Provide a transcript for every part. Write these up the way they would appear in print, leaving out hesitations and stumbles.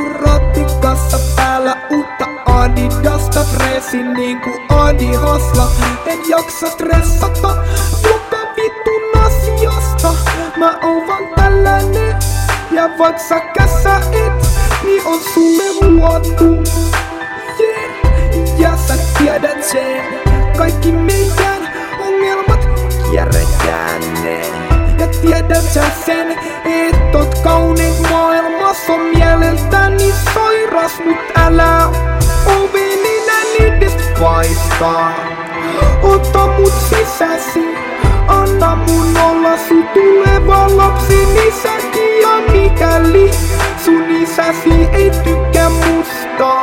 kun ratikassa päällä uutta Adidasta. Freesin niinku Adi Hasla. En jaksa stressata joka vitun asiasta. Mä oon vaan tällainen. Ja vaik sä kässä et, niin on sulle luotu. Yeah. Ja sä tiedät sen. Kaikki meidän ongelmat kierretään ne. Ja tiedät sä sen, et oot kaunein maailmassa. On mieleltäni sairas, mut älä ovenina niides paistaa. Ota mut sisäsi, anna mun olla sun tuleva lapsi isäkin. Ja mikäli sun isäsi ei tykkää musta,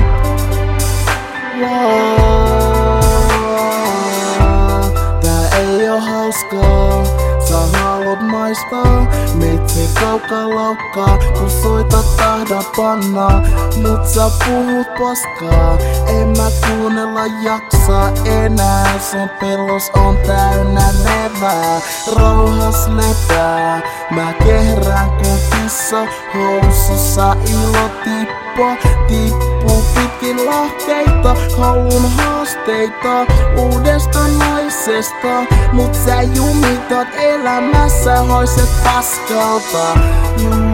tää ei oo hauskaa. Sä haluat maistaa meitsi kaukalaukkaa, kun soitat tahda pannaa. Mut sä puhut paskaa, en mä kuunnella jaksaa enää. Sun pellos on täynnä levää, rauhas lepää. Mä kehrään kun kissa housussa, ilo tippuu pitkin lahteita. Haluun haasteita uudesta naisesta, mut sä jumitat elämässä, hoiset paskalta.